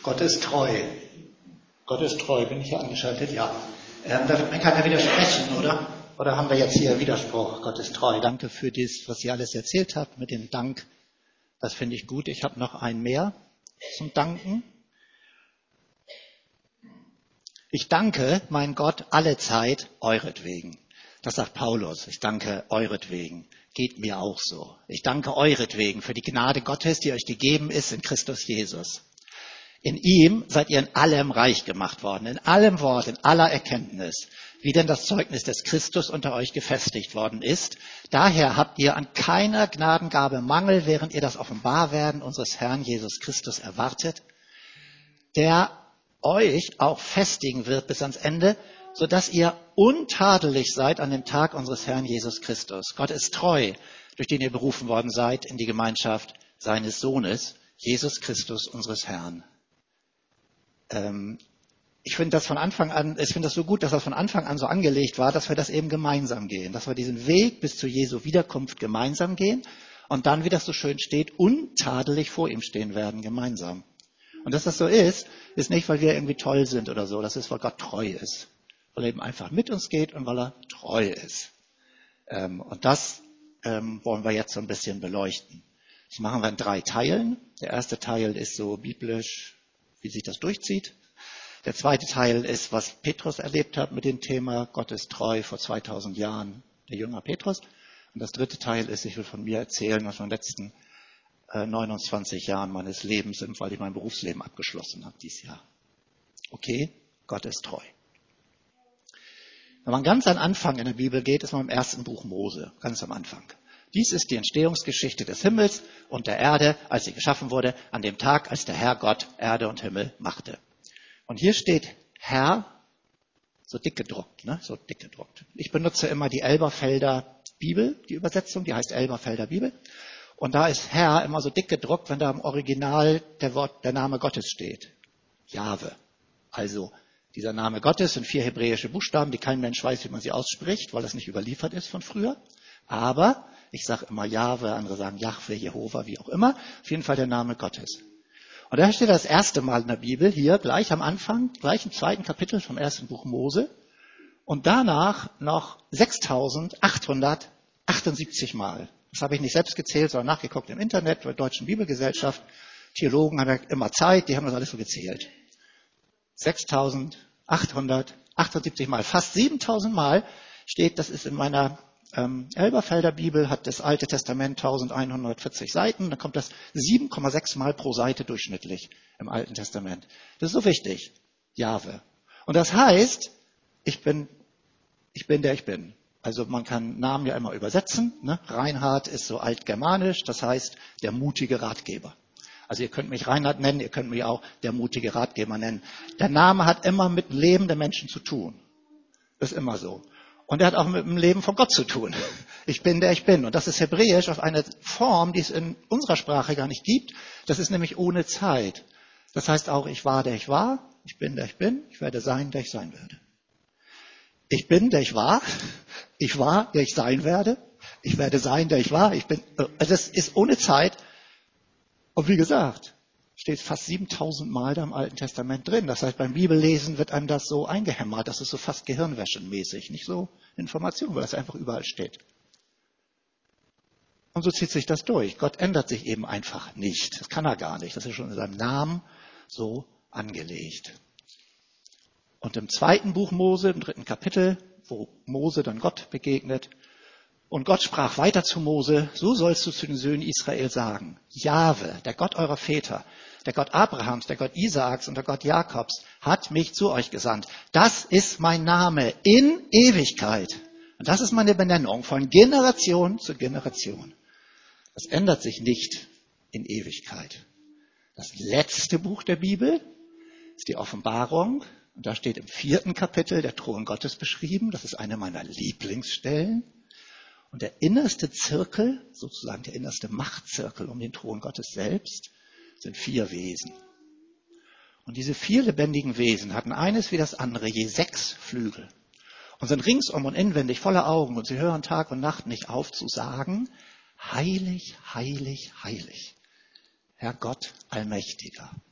Gott ist treu. Gott ist treu. Bin ich hier angeschaltet? Ja. Da wird mir keiner widersprechen, oder? Oder haben wir jetzt hier Widerspruch? Gott ist treu. Danke für das, was ihr alles erzählt habt mit dem Dank. Das finde ich gut. Ich habe noch einen mehr zum Danken. Ich danke, mein Gott, alle Zeit euretwegen. Das sagt Paulus. Ich danke euretwegen. Geht mir auch so. Ich danke euretwegen für die Gnade Gottes, die euch gegeben ist in Christus Jesus. In ihm seid ihr in allem reich gemacht worden, in allem Wort, in aller Erkenntnis, wie denn das Zeugnis des Christus unter euch gefestigt worden ist. Daher habt ihr an keiner Gnadengabe Mangel, während ihr das Offenbarwerden unseres Herrn Jesus Christus erwartet, der euch auch festigen wird bis ans Ende, sodass ihr untadelig seid an dem Tag unseres Herrn Jesus Christus. Gott ist treu, durch den ihr berufen worden seid in die Gemeinschaft seines Sohnes, Jesus Christus, unseres Herrn. Ich finde das so gut, dass das von Anfang an so angelegt war, dass wir das eben gemeinsam gehen, dass wir diesen Weg bis zu Jesu Wiederkunft gemeinsam gehen und dann, wie das so schön steht, untadelig vor ihm stehen werden, gemeinsam. Und dass das so ist nicht, weil wir irgendwie toll sind oder so, das ist, weil Gott treu ist, weil er eben einfach mit uns geht und weil er treu ist. Und das wollen wir jetzt so ein bisschen beleuchten. Das machen wir in 3 Teilen. Der erste Teil ist so biblisch, wie sich das durchzieht. Der zweite Teil ist, was Petrus erlebt hat mit dem Thema Gott ist treu vor 2000 Jahren, der Jünger Petrus. Und das dritte Teil ist, ich will von mir erzählen, was von den letzten 29 Jahren meines Lebens sind, weil ich mein Berufsleben abgeschlossen habe dieses Jahr. Okay, Gott ist treu. Wenn man ganz am Anfang in der Bibel geht, ist man im ersten Buch Mose, ganz am Anfang. Dies ist die Entstehungsgeschichte des Himmels und der Erde, als sie geschaffen wurde, an dem Tag, als der Herr Gott Erde und Himmel machte. Und hier steht Herr, so dick gedruckt, ne? So dick gedruckt. Ich benutze immer die Elberfelder Bibel, die Übersetzung, die heißt Elberfelder Bibel. Und da ist Herr immer so dick gedruckt, wenn da im Original der Name Gottes steht. Jahwe. Also dieser Name Gottes sind 4 hebräische Buchstaben, die kein Mensch weiß, wie man sie ausspricht, weil das nicht überliefert ist von früher. Aber ich sage immer Jahwe, andere sagen Jahwe, Jehova, wie auch immer. Auf jeden Fall der Name Gottes. Und da steht das erste Mal in der Bibel, hier gleich am Anfang, gleich im 2. Kapitel vom ersten Buch Mose. Und danach noch 6878 Mal. Das habe ich nicht selbst gezählt, sondern nachgeguckt im Internet, bei der Deutschen Bibelgesellschaft. Theologen haben ja immer Zeit, die haben das alles so gezählt. 6878 Mal, fast 7000 Mal steht, das ist in meiner Elberfelder Bibel, hat das Alte Testament 1140 Seiten, dann kommt das 7,6 Mal pro Seite durchschnittlich im Alten Testament. Das ist so wichtig, Jahwe. Und das heißt, ich bin der ich bin. Also man kann Namen ja immer übersetzen. Ne? Reinhard ist so altgermanisch, das heißt der mutige Ratgeber. Also ihr könnt mich Reinhard nennen, ihr könnt mich auch der mutige Ratgeber nennen. Der Name hat immer mit dem Leben der Menschen zu tun. Das ist immer so. Und er hat auch mit dem Leben von Gott zu tun. Ich bin der ich bin. Und das ist hebräisch auf eine Form, die es in unserer Sprache gar nicht gibt. Das ist nämlich ohne Zeit. Das heißt auch, ich war, der ich war. Ich bin, der ich bin. Ich werde sein, der ich sein werde. Ich bin, der ich war. Ich war, der ich sein werde. Ich werde sein, der ich war. Ich bin. Also es ist ohne Zeit. Und wie gesagt, steht fast 7000 Mal da im Alten Testament drin. Das heißt, beim Bibellesen wird einem das so eingehämmert. Das ist so fast gehirnwäschenmäßig. Nicht so Information, weil das einfach überall steht. Und so zieht sich das durch. Gott ändert sich eben einfach nicht. Das kann er gar nicht. Das ist schon in seinem Namen so angelegt. Und im 2. Buch Mose, im 3. Kapitel, wo Mose dann Gott begegnet, und Gott sprach weiter zu Mose, so sollst du zu den Söhnen Israel sagen, Jahwe, der Gott eurer Väter, der Gott Abrahams, der Gott Isaaks und der Gott Jakobs, hat mich zu euch gesandt. Das ist mein Name in Ewigkeit. Und das ist meine Benennung von Generation zu Generation. Das ändert sich nicht in Ewigkeit. Das letzte Buch der Bibel ist die Offenbarung. Und da steht im 4. Kapitel der Thron Gottes beschrieben. Das ist eine meiner Lieblingsstellen. Und der innerste Zirkel, sozusagen der innerste Machtzirkel um den Thron Gottes selbst, sind 4 Wesen. Und diese 4 lebendigen Wesen hatten eines wie das andere je 6 Flügel und sind ringsum und inwendig voller Augen und sie hören Tag und Nacht nicht auf zu sagen, heilig, heilig, heilig, Herr Gott Allmächtiger.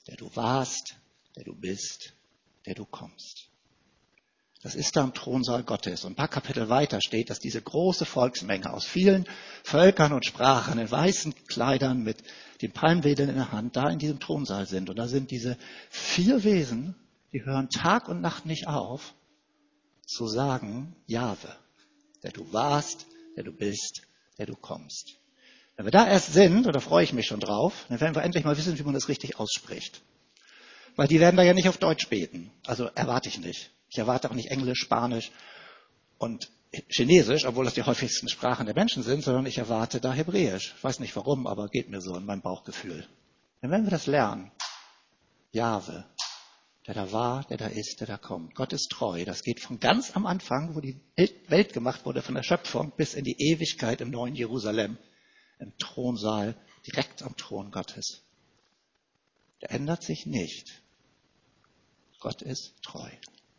der du warst, der du bist, der du kommst. Das ist da im Thronsaal Gottes. Und ein paar Kapitel weiter steht, dass diese große Volksmenge aus vielen Völkern und Sprachen in weißen Kleidern mit den Palmwedeln in der Hand da in diesem Thronsaal sind. Und da sind diese 4 Wesen, die hören Tag und Nacht nicht auf, zu sagen, Jahwe, der du warst, der du bist, der du kommst. Wenn wir da erst sind, und da freue ich mich schon drauf, dann werden wir endlich mal wissen, wie man das richtig ausspricht. Weil die werden da ja nicht auf Deutsch beten. Also erwarte ich nicht. Ich erwarte auch nicht Englisch, Spanisch und Chinesisch, obwohl das die häufigsten Sprachen der Menschen sind, sondern ich erwarte da Hebräisch. Ich weiß nicht warum, aber geht mir so in meinem Bauchgefühl. Dann werden wir das lernen. Jahwe, der da war, der da ist, der da kommt. Gott ist treu. Das geht von ganz am Anfang, wo die Welt gemacht wurde, von der Schöpfung, bis in die Ewigkeit im neuen Jerusalem, im Thronsaal, direkt am Thron Gottes. Der ändert sich nicht. Gott ist treu.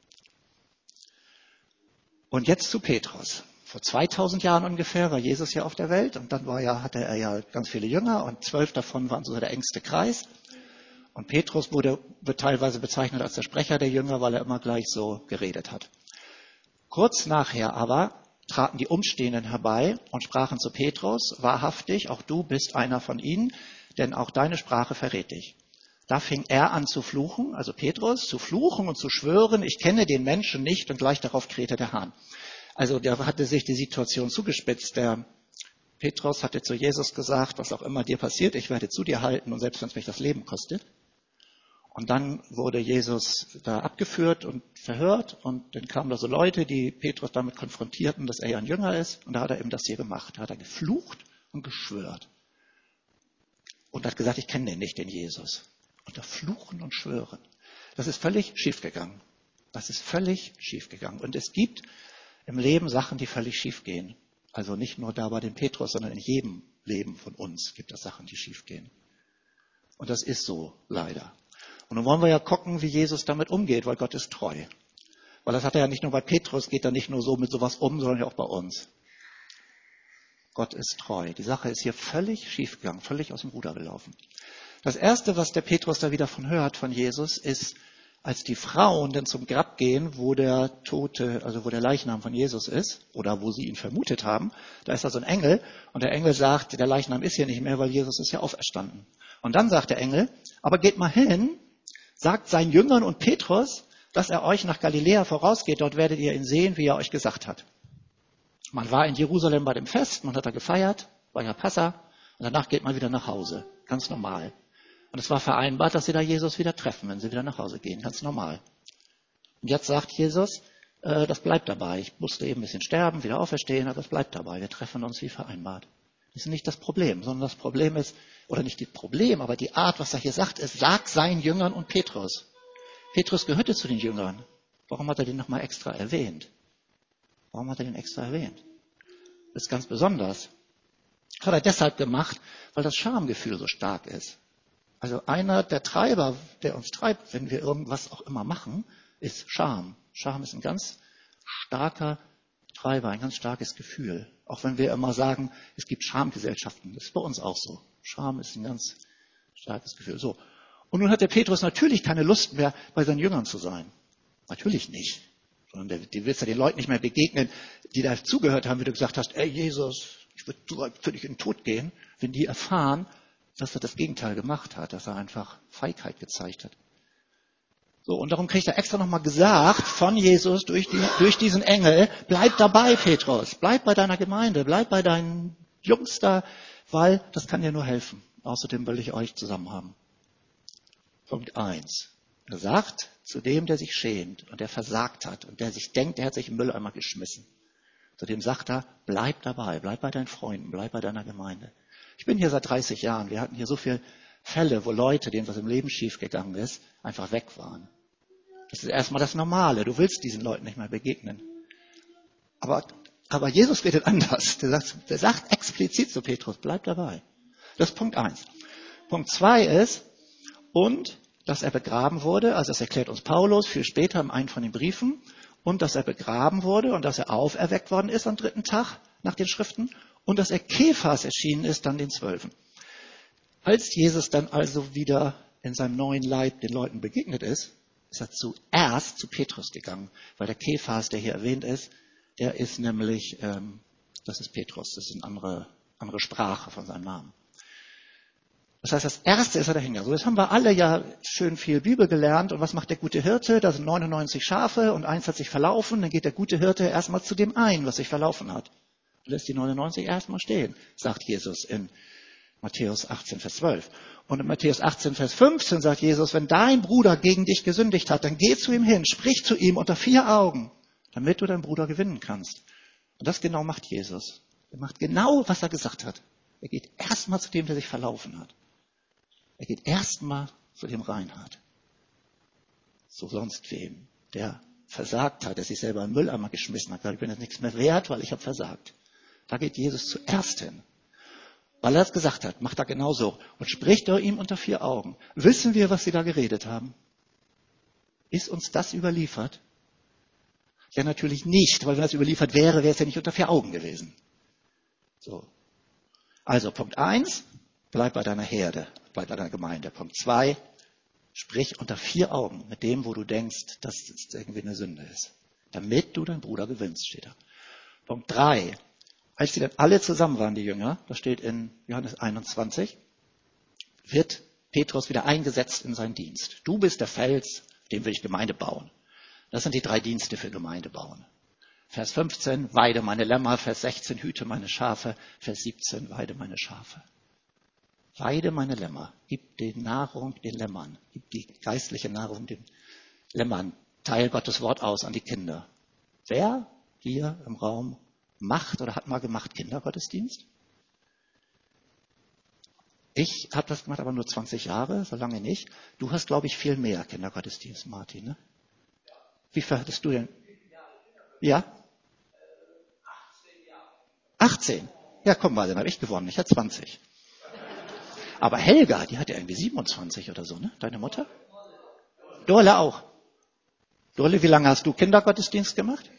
Und jetzt zu Petrus. Vor 2000 Jahren ungefähr war Jesus ja auf der Welt und dann hatte er ja ganz viele Jünger und 12 davon waren so der engste Kreis. Und Petrus wird teilweise bezeichnet als der Sprecher der Jünger, weil er immer gleich so geredet hat. Kurz nachher aber traten die Umstehenden herbei und sprachen zu Petrus, wahrhaftig, auch du bist einer von ihnen, denn auch deine Sprache verrät dich. Da fing er an zu fluchen, also Petrus, zu fluchen und zu schwören, ich kenne den Menschen nicht, und gleich darauf krähte der Hahn. Also da hatte sich die Situation zugespitzt. Der Petrus hatte zu Jesus gesagt, was auch immer dir passiert, ich werde zu dir halten und selbst wenn es mich das Leben kostet. Und dann wurde Jesus da abgeführt und verhört und dann kamen da so Leute, die Petrus damit konfrontierten, dass er ja ein Jünger ist, und da hat er eben das hier gemacht. Da hat er geflucht und geschwört und hat gesagt, ich kenne den nicht, den Jesus. Unter Fluchen und Schwören. Das ist völlig schiefgegangen. Das ist völlig schiefgegangen. Und es gibt im Leben Sachen, die völlig schiefgehen. Also nicht nur da bei dem Petrus, sondern in jedem Leben von uns gibt es Sachen, die schiefgehen. Und das ist so, leider. Und nun wollen wir ja gucken, wie Jesus damit umgeht, weil Gott ist treu. Weil das hat er ja nicht nur bei Petrus, geht er nicht nur so mit sowas um, sondern ja auch bei uns. Gott ist treu. Die Sache ist hier völlig schiefgegangen, völlig aus dem Ruder gelaufen. Das Erste, was der Petrus da wieder von hört, von Jesus, ist, als die Frauen dann zum Grab gehen, wo der Tote, also wo der Leichnam von Jesus ist, oder wo sie ihn vermutet haben, da ist da so ein Engel, und der Engel sagt, der Leichnam ist hier nicht mehr, weil Jesus ist ja auferstanden. Und dann sagt der Engel, aber geht mal hin, sagt seinen Jüngern und Petrus, dass er euch nach Galiläa vorausgeht, dort werdet ihr ihn sehen, wie er euch gesagt hat. Man war in Jerusalem bei dem Fest, man hat da gefeiert, war ja Passa, und danach geht man wieder nach Hause, ganz normal. Und es war vereinbart, dass sie da Jesus wieder treffen, wenn sie wieder nach Hause gehen, ganz normal. Und jetzt sagt Jesus, das bleibt dabei. Ich musste eben ein bisschen sterben, wieder auferstehen, aber es bleibt dabei. Wir treffen uns wie vereinbart. Das ist nicht das Problem, sondern das Problem ist, oder nicht das Problem, aber die Art, was er hier sagt, ist, sag seinen Jüngern und Petrus. Petrus gehörte zu den Jüngern. Warum hat er den nochmal extra erwähnt? Warum hat er den extra erwähnt? Das ist ganz besonders. Das hat er deshalb gemacht, weil das Schamgefühl so stark ist. Also einer der Treiber, der uns treibt, wenn wir irgendwas auch immer machen, ist Scham. Scham ist ein ganz starker Treiber, ein ganz starkes Gefühl. Auch wenn wir immer sagen, es gibt Schamgesellschaften. Das ist bei uns auch so. Scham ist ein ganz starkes Gefühl. So. Und nun hat der Petrus natürlich keine Lust mehr, bei seinen Jüngern zu sein. Natürlich nicht. Sondern du willst ja den Leuten nicht mehr begegnen, die da zugehört haben, wie du gesagt hast, ey Jesus, ich würde für dich in den Tod gehen, wenn die erfahren, dass er das Gegenteil gemacht hat, dass er einfach Feigheit gezeigt hat. So, und darum kriegt er extra nochmal gesagt von Jesus durch diesen Engel, bleib dabei, Petrus, bleib bei deiner Gemeinde, bleib bei deinen Jungs da, weil das kann dir nur helfen. Außerdem will ich euch zusammen haben. Punkt 1. Er sagt zu dem, der sich schämt und der versagt hat und der sich denkt, der hat sich im Mülleimer geschmissen. Zu dem sagt er, bleib dabei, bleib bei deinen Freunden, bleib bei deiner Gemeinde. Ich bin hier seit 30 Jahren. Wir hatten hier so viele Fälle, wo Leute, denen was im Leben schiefgegangen ist, einfach weg waren. Das ist erstmal das Normale. Du willst diesen Leuten nicht mehr begegnen. Aber Jesus redet anders. Der sagt explizit zu Petrus, bleib dabei. Das ist Punkt 1. Punkt 2 ist, und dass er begraben wurde, also das erklärt uns Paulus viel später in einem von den Briefen, und dass er begraben wurde und dass er auferweckt worden ist am 3. Tag nach den Schriften und dass er Kephas erschienen ist, dann den 12. Als Jesus dann also wieder in seinem neuen Leib den Leuten begegnet ist, ist er zuerst zu Petrus gegangen, weil der Kephas, der hier erwähnt ist, der ist nämlich, das ist Petrus, das ist eine andere Sprache von seinem Namen. Das heißt, das Erste ist er dahin gegangen. So, jetzt haben wir alle ja schön viel Bibel gelernt. Und was macht der gute Hirte? Da sind 99 Schafe und eins hat sich verlaufen. Dann geht der gute Hirte erstmal zu dem einen, was sich verlaufen hat. Und lässt die 99 erstmal stehen, sagt Jesus in Matthäus 18, Vers 12. Und in Matthäus 18, Vers 15 sagt Jesus, wenn dein Bruder gegen dich gesündigt hat, dann geh zu ihm hin, sprich zu ihm unter 4 Augen, damit du deinen Bruder gewinnen kannst. Und das genau macht Jesus. Er macht genau, was er gesagt hat. Er geht erstmal zu dem, der sich verlaufen hat. Er geht erstmal zu dem Reinhard. Zu sonst wem, der versagt hat, der sich selber in den Mülleimer geschmissen hat. Ich bin jetzt nichts mehr wert, weil ich habe versagt. Da geht Jesus zuerst hin. Weil er es gesagt hat, macht er genauso. Und spricht er ihm unter 4 Augen. Wissen wir, was sie da geredet haben? Ist uns das überliefert? Ja, natürlich nicht, weil wenn das überliefert wäre, wäre es ja nicht unter 4 Augen gewesen. So. Also, Punkt 1, bleib bei deiner Herde, bleib bei deiner Gemeinde. Punkt 2, sprich unter 4 Augen mit dem, wo du denkst, dass es irgendwie eine Sünde ist. Damit du deinen Bruder gewinnst, steht da. Punkt 3, als die dann alle zusammen waren, die Jünger, das steht in Johannes 21, wird Petrus wieder eingesetzt in seinen Dienst. Du bist der Fels, auf dem will ich Gemeinde bauen. Das sind die 3 Dienste für Gemeinde bauen. Vers 15, weide meine Lämmer. Vers 16, hüte meine Schafe. Vers 17, weide meine Schafe. Weide meine Lämmer. Gib die Nahrung den Lämmern. Gib die geistliche Nahrung den Lämmern. Teil Gottes Wort aus an die Kinder. Wer hier im Raum macht oder hat mal gemacht Kindergottesdienst? Ich habe das gemacht, aber nur 20 Jahre, so lange nicht. Du hast, glaube ich, viel mehr Kindergottesdienst, Martin, ne? Wie viel hattest du denn? Ja? 18? Ja, komm mal, dann habe ich gewonnen. Ich hatte 20. Aber Helga, die hatte irgendwie 27 oder so, ne? Deine Mutter? Dorle auch. Dorle, wie lange hast du Kindergottesdienst gemacht?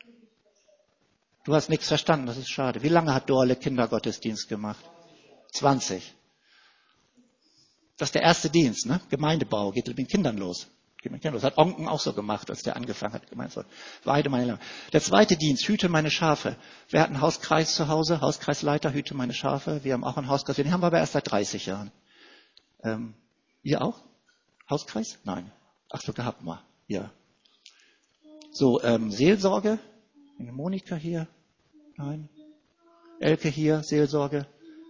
Du hast nichts verstanden, das ist schade. Wie lange hat Dorle Kindergottesdienst gemacht? 20. Das ist der erste Dienst, ne? Gemeindebau, geht mit den Kindern los. Das hat Onken auch so gemacht, als der angefangen hat. Gemeint so, weide meine Lämmer. Der zweite Dienst, hüte meine Schafe. Wer hat einen Hauskreis zu Hause? Hauskreisleiter, hüte meine Schafe. Wir haben auch einen Hauskreis. Den haben wir aber erst seit 30 Jahren. Ihr auch? Hauskreis? Nein. Ach so, gehabt mal. Ja. So, Seelsorge. Monika hier? Nein. Elke hier, Seelsorge.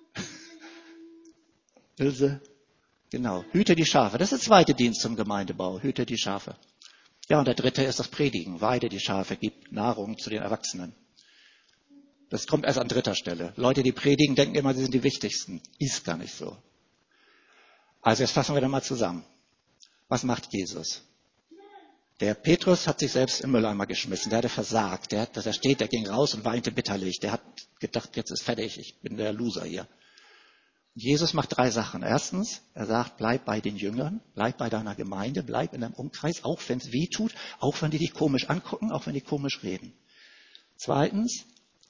Ilse. Genau, hüte die Schafe. Das ist der zweite Dienst zum Gemeindebau. Hüte die Schafe. Ja, und der dritte ist das Predigen. Weide die Schafe, gib Nahrung zu den Erwachsenen. Das kommt erst an 3. Stelle. Leute, die predigen, denken immer, sie sind die Wichtigsten. Ist gar nicht so. Also jetzt fassen wir da mal zusammen. Was macht Jesus? Der Petrus hat sich selbst im Mülleimer geschmissen. Der hatte versagt. Der ging raus und weinte bitterlich. Der hat gedacht, jetzt ist fertig, ich bin der Loser hier. Jesus macht 3 Sachen. Erstens, er sagt, bleib bei den Jüngern, bleib bei deiner Gemeinde, bleib in deinem Umkreis, auch wenn es weh tut, auch wenn die dich komisch angucken, auch wenn die komisch reden. Zweitens,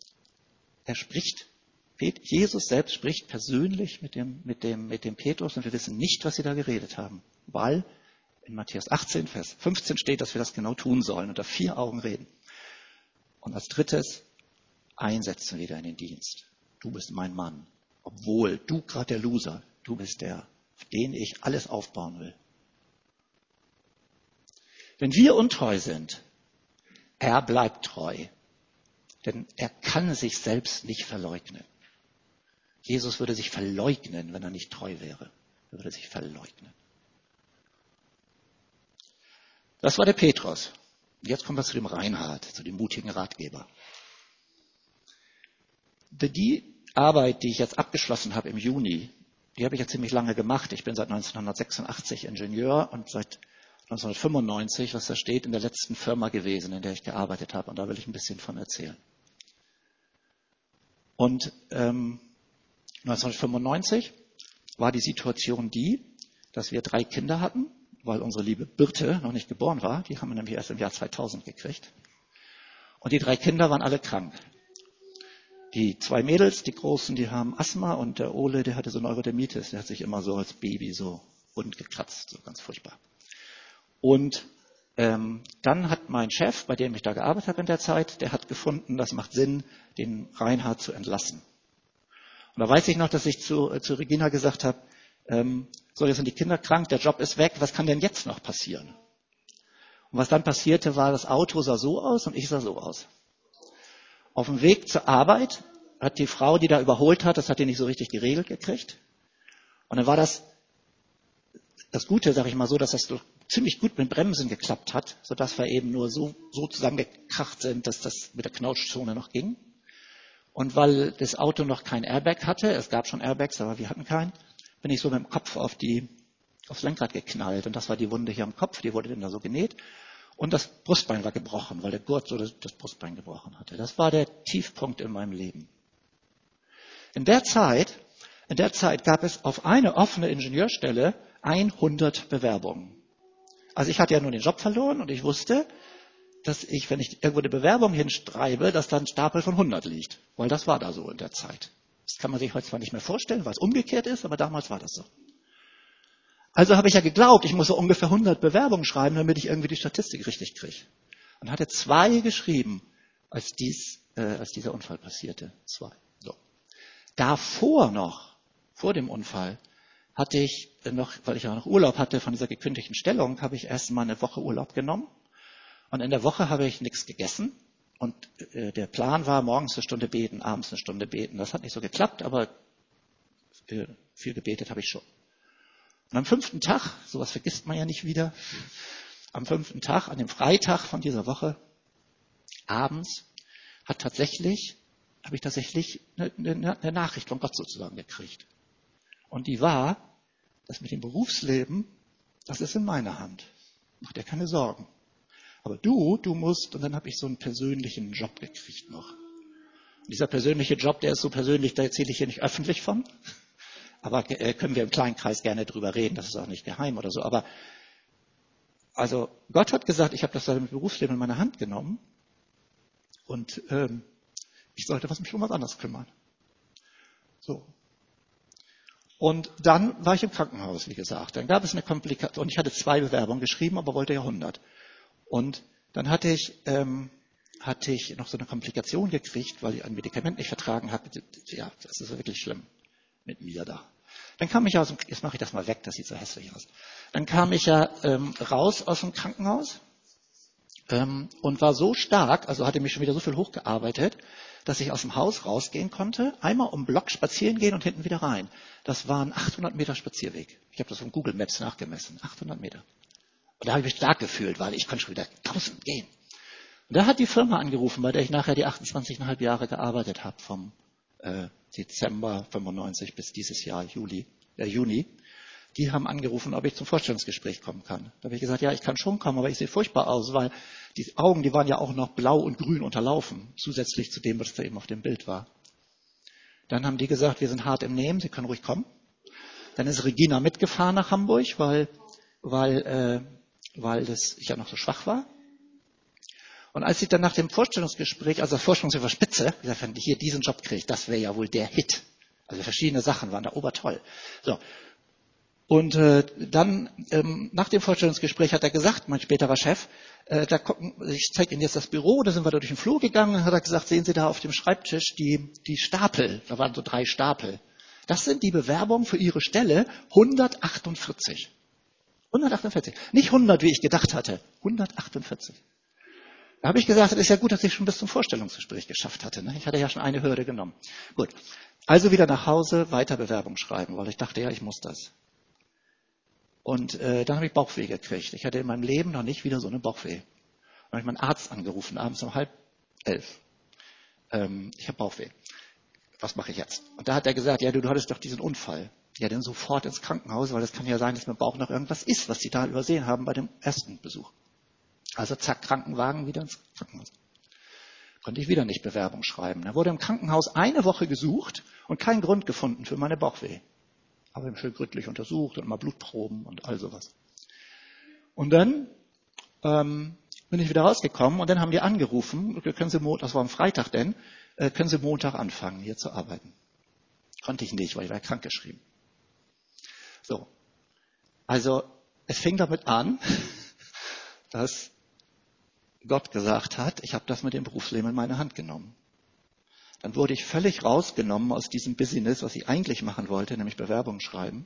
Jesus selbst spricht persönlich mit dem Petrus und wir wissen nicht, was sie da geredet haben, weil in Matthäus 18, Vers 15 steht, dass wir das genau tun sollen, unter 4 Augen reden. Und als drittes, einsetzen wieder in den Dienst. Du bist mein Mann. Obwohl du gerade der Loser, du bist der, auf den ich alles aufbauen will. Wenn wir untreu sind, er bleibt treu. Denn er kann sich selbst nicht verleugnen. Jesus würde sich verleugnen, wenn er nicht treu wäre. Er würde sich verleugnen. Das war der Petrus. Jetzt kommen wir zu dem Reinhard, zu dem mutigen Ratgeber. Die Arbeit, die ich jetzt abgeschlossen habe im Juni, die habe ich ja ziemlich lange gemacht. Ich bin seit 1986 Ingenieur und seit 1995, was da steht, in der letzten Firma gewesen, in der ich gearbeitet habe. Und da will ich ein bisschen von erzählen. Und 1995 war die Situation die, dass wir 3 Kinder hatten, weil unsere liebe Birte noch nicht geboren war. Die haben wir nämlich erst im Jahr 2000 gekriegt. Und die 3 Kinder waren alle krank. Die 2 Mädels, die Großen, die haben Asthma und der Ole, der hatte so Neurodermitis. Der hat sich immer so als Baby so wund gekratzt, so ganz furchtbar. Und dann hat mein Chef, bei dem ich da gearbeitet habe in der Zeit, der hat gefunden, das macht Sinn, den Reinhard zu entlassen. Und da weiß ich noch, dass ich zu Regina gesagt habe, so, jetzt sind die Kinder krank, der Job ist weg, was kann denn jetzt noch passieren? Und was dann passierte, war, das Auto sah so aus und ich sah so aus. Auf dem Weg zur Arbeit hat die Frau, die da überholt hat, das hat die nicht so richtig geregelt gekriegt. Und dann war das Gute, sage ich mal so, dass das ziemlich gut mit Bremsen geklappt hat, sodass wir eben nur so zusammengekracht sind, dass das mit der Knautschzone noch ging. Und weil das Auto noch kein Airbag hatte, es gab schon Airbags, aber wir hatten keinen, bin ich so mit dem Kopf aufs Lenkrad geknallt. Und das war die Wunde hier am Kopf, die wurde dann da so genäht. Und das Brustbein war gebrochen, weil der Gurt so das Brustbein gebrochen hatte. Das war der Tiefpunkt in meinem Leben. In der Zeit gab es auf eine offene Ingenieurstelle 100 Bewerbungen. Also ich hatte ja nur den Job verloren und ich wusste, dass ich, wenn ich irgendwo eine Bewerbung hinschreibe, dass da ein Stapel von 100 liegt. Weil das war da so in der Zeit. Das kann man sich heute zwar nicht mehr vorstellen, weil es umgekehrt ist, aber damals war das so. Also habe ich ja geglaubt, ich muss so ungefähr 100 Bewerbungen schreiben, damit ich irgendwie die Statistik richtig kriege. Und hatte 2 geschrieben, als dieser Unfall passierte. 2. So. Davor noch, vor dem Unfall, hatte ich noch, weil ich ja noch Urlaub hatte von dieser gekündigten Stellung, habe ich erst mal eine Woche Urlaub genommen. Und in der Woche habe ich nichts gegessen. Und der Plan war, morgens eine Stunde beten, abends eine Stunde beten. Das hat nicht so geklappt, aber viel gebetet habe ich schon. Und am 5. Tag, sowas vergisst man ja nicht wieder, am 5. Tag, an dem Freitag von dieser Woche, abends, habe ich tatsächlich eine Nachricht von Gott sozusagen gekriegt. Und die war, das mit dem Berufsleben, das ist in meiner Hand. Mach dir keine Sorgen. Aber du musst, und dann habe ich so einen persönlichen Job gekriegt noch. Und dieser persönliche Job, der ist so persönlich, da erzähle ich hier nicht öffentlich von. Aber können wir im kleinen Kreis gerne drüber reden, das ist auch nicht geheim oder so. Aber also Gott hat gesagt, ich habe das mit Berufsleben in meine Hand genommen und ich sollte mich um was anderes kümmern. So. Und dann war ich im Krankenhaus, wie gesagt. Dann gab es eine Komplikation. Und ich hatte 2 Bewerbungen geschrieben, aber wollte ja 100. Und dann hatte ich noch so eine Komplikation gekriegt, weil ich ein Medikament nicht vertragen habe. Ja, das ist wirklich schlimm mit mir da. Dann kam ich jetzt mache ich das mal weg, das sieht so hässlich aus. Dann kam ich ja raus aus dem Krankenhaus und war so stark, also hatte mich schon wieder so viel hochgearbeitet, dass ich aus dem Haus rausgehen konnte, einmal um Block spazieren gehen und hinten wieder rein. Das waren 800 Meter Spazierweg. Ich habe das von Google Maps nachgemessen, 800 Meter. Und da habe ich mich stark gefühlt, weil ich konnte schon wieder 1000 gehen. Und da hat die Firma angerufen, bei der ich nachher die 28,5 Jahre gearbeitet habe, vom Dezember 95 bis dieses Jahr Juni. Die haben angerufen, ob ich zum Vorstellungsgespräch kommen kann. Da habe ich gesagt, ja, ich kann schon kommen, aber ich sehe furchtbar aus, weil die Augen, die waren ja auch noch blau und grün unterlaufen, zusätzlich zu dem, was da eben auf dem Bild war. Dann haben die gesagt, wir sind hart im Nehmen, Sie können ruhig kommen. Dann ist Regina mitgefahren nach Hamburg, weil ich ja noch so schwach war. Und als ich dann nach dem Vorstellungsgespräch, also das Vorstellungsgespräch war spitze, gesagt, wenn ich hier diesen Job kriege, das wäre ja wohl der Hit. Also verschiedene Sachen waren da obertoll. So. Und dann nach dem Vorstellungsgespräch hat er gesagt, mein späterer Chef, ich zeige Ihnen jetzt das Büro, da sind wir da durch den Flur gegangen, und hat er gesagt, sehen Sie da auf dem Schreibtisch die Stapel, da waren so 3 Stapel. Das sind die Bewerbungen für Ihre Stelle, 148. 148. Nicht 100, wie ich gedacht hatte, 148. Da habe ich gesagt, es ist ja gut, dass ich schon bis zum Vorstellungsgespräch geschafft hatte. Ne? Ich hatte ja schon eine Hürde genommen. Gut, also wieder nach Hause, weiter Bewerbung schreiben, weil ich dachte, ja, ich muss das. Und dann habe ich Bauchweh gekriegt. Ich hatte in meinem Leben noch nicht wieder so eine Bauchweh. Dann habe ich meinen Arzt angerufen, abends um 10:30. Ich habe Bauchweh. Was mache ich jetzt? Und da hat er gesagt, ja, du hattest doch diesen Unfall. Ja, dann sofort ins Krankenhaus, weil es kann ja sein, dass mit dem Bauch noch irgendwas ist, was sie da übersehen haben bei dem ersten Besuch. Also zack, Krankenwagen, wieder ins Krankenhaus. Konnte ich wieder nicht Bewerbung schreiben. Da wurde im Krankenhaus eine Woche gesucht und keinen Grund gefunden für meine Bauchweh. Habe ihn schön gründlich untersucht und mal Blutproben und all sowas. Und dann bin ich wieder rausgekommen und dann haben die angerufen, das war am Freitag denn, können Sie Montag anfangen, hier zu arbeiten. Konnte ich nicht, weil ich war krankgeschrieben. So. Also es fing damit an, dass Gott gesagt hat, ich habe das mit dem Berufsleben in meine Hand genommen. Dann wurde ich völlig rausgenommen aus diesem Business, was ich eigentlich machen wollte, nämlich Bewerbungen schreiben.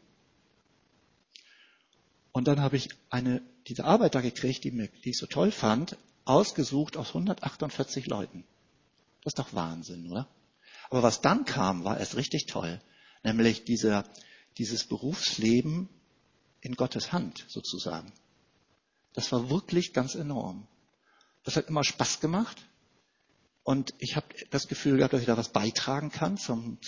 Und dann habe ich diese Arbeit da gekriegt, die ich so toll fand, ausgesucht aus 148 Leuten. Das ist doch Wahnsinn, oder? Aber was dann kam, war erst richtig toll. Nämlich dieses Berufsleben in Gottes Hand sozusagen. Das war wirklich ganz enorm. Das hat immer Spaß gemacht. Und ich habe das Gefühl gehabt, dass ich da was beitragen kann für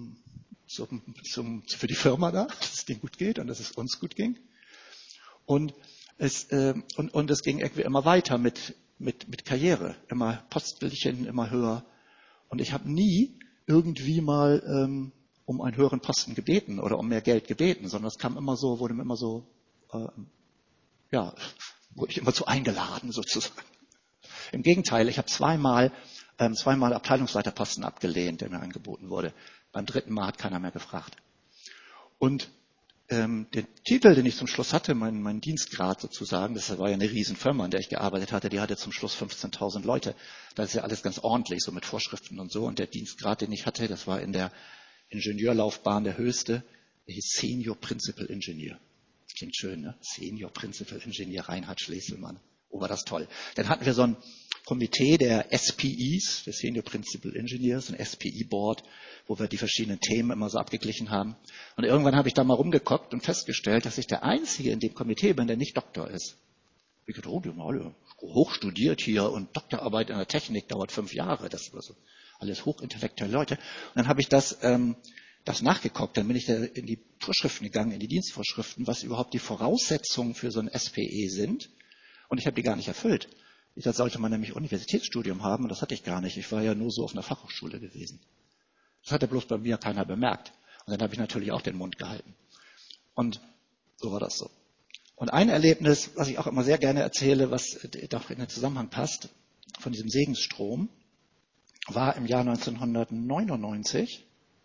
die Firma da, dass es denen gut geht und dass es uns gut ging. Und es ging irgendwie immer weiter mit Karriere, immer Postelchen, immer höher. Und ich habe nie irgendwie mal um einen höheren Posten gebeten oder um mehr Geld gebeten, sondern es kam immer so, wurde ich immer so eingeladen sozusagen. Im Gegenteil, ich habe zweimal Abteilungsleiterposten abgelehnt, der mir angeboten wurde. Beim dritten Mal hat keiner mehr gefragt. Und den Titel, den ich zum Schluss hatte, mein Dienstgrad sozusagen, das war ja eine Riesenfirma, in der ich gearbeitet hatte, die hatte zum Schluss 15.000 Leute. Das ist ja alles ganz ordentlich, so mit Vorschriften und so. Und der Dienstgrad, den ich hatte, das war in der Ingenieurlaufbahn der höchste, der hieß Senior Principal Engineer. Das klingt schön, ne? Senior Principal Engineer Reinhard Schlesselmann. Oh, war das toll. Dann hatten wir so ein Komitee der SPEs, der Senior Principal Engineers, ein SPE-Board, wo wir die verschiedenen Themen immer so abgeglichen haben. Und irgendwann habe ich da mal rumgeguckt und festgestellt, dass ich der Einzige in dem Komitee bin, der nicht Doktor ist. Ich dachte, die haben alle hochstudiert hier und Doktorarbeit in der Technik dauert 5 Jahre. Das war so alles hochintellektuelle Leute. Und dann habe ich das nachgeguckt. Dann bin ich da in die Vorschriften gegangen, in die Dienstvorschriften, was überhaupt die Voraussetzungen für so ein SPE sind. Und ich habe die gar nicht erfüllt. Da sollte man nämlich Universitätsstudium haben und das hatte ich gar nicht. Ich war ja nur so auf einer Fachhochschule gewesen. Das hat ja bloß bei mir keiner bemerkt. Und dann habe ich natürlich auch den Mund gehalten. Und so war das so. Und ein Erlebnis, was ich auch immer sehr gerne erzähle, was doch in den Zusammenhang passt, von diesem Segensstrom, war im Jahr 1999,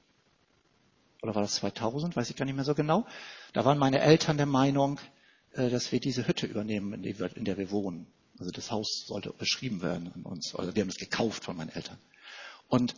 oder war das 2000, weiß ich gar nicht mehr so genau. Da waren meine Eltern der Meinung, dass wir diese Hütte übernehmen, in der wir wohnen. Also das Haus sollte beschrieben werden an uns. Also wir haben es gekauft von meinen Eltern. Und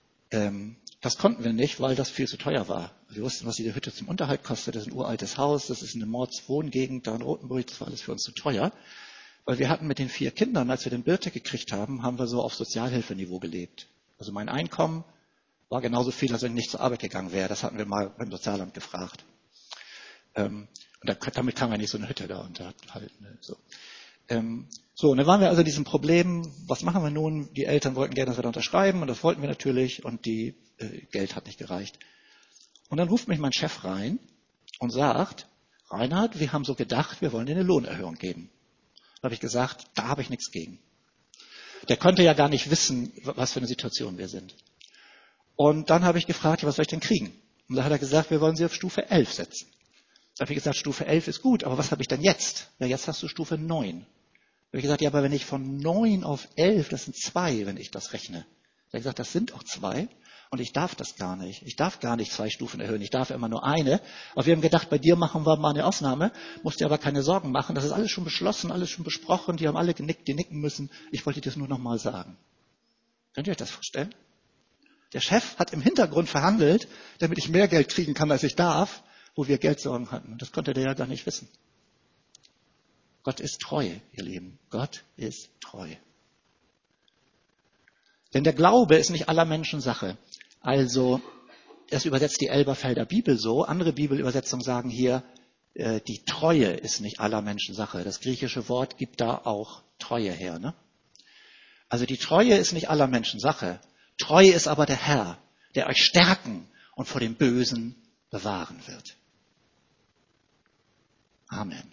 das konnten wir nicht, weil das viel zu teuer war. Wir wussten, was diese Hütte zum Unterhalt kostet. Das ist ein uraltes Haus, das ist eine Mordswohngegend da in Rotenburg. Das war alles für uns zu teuer. Weil wir hatten mit den 4 Kindern, als wir den Birte gekriegt haben, haben wir so auf Sozialhilfeniveau gelebt. Also mein Einkommen war genauso viel, als wenn ich nicht zur Arbeit gegangen wäre. Das hatten wir mal beim Sozialamt gefragt. Und damit kann man nicht so eine Hütte da unterhalten. So, und dann waren wir also in diesem Problem, was machen wir nun? Die Eltern wollten gerne, dass wir da unterschreiben und das wollten wir natürlich und die Geld hat nicht gereicht. Und dann ruft mich mein Chef rein und sagt, Reinhard, wir haben so gedacht, wir wollen dir eine Lohnerhöhung geben. Da habe ich gesagt, da habe ich nichts gegen. Der konnte ja gar nicht wissen, was für eine Situation wir sind. Und dann habe ich gefragt, was soll ich denn kriegen? Und da hat er gesagt, wir wollen Sie auf Stufe 11 setzen. Da habe ich gesagt, Stufe 11 ist gut, aber was habe ich denn jetzt? Ja, jetzt hast du Stufe 9. Da habe ich gesagt, ja, aber wenn ich von 9 auf 11, das sind 2, wenn ich das rechne. Da habe ich gesagt, das sind auch 2 und ich darf das gar nicht. Ich darf gar nicht 2 Stufen erhöhen, ich darf immer nur eine. Aber wir haben gedacht, bei dir machen wir mal eine Ausnahme, musst dir aber keine Sorgen machen. Das ist alles schon beschlossen, alles schon besprochen, die haben alle genickt, die nicken müssen. Ich wollte dir das nur noch mal sagen. Könnt ihr euch das vorstellen? Der Chef hat im Hintergrund verhandelt, damit ich mehr Geld kriegen kann, als ich darf, wo wir Geldsorgen hatten. Und das konnte der ja gar nicht wissen. Gott ist treu, ihr Lieben. Gott ist treu. Denn der Glaube ist nicht aller Menschen Sache. Also, das übersetzt die Elberfelder Bibel so. Andere Bibelübersetzungen sagen hier, die Treue ist nicht aller Menschen Sache. Das griechische Wort gibt da auch Treue her. Ne? Also die Treue ist nicht aller Menschen Sache. Treu ist aber der Herr, der euch stärken und vor dem Bösen bewahren wird. Amen.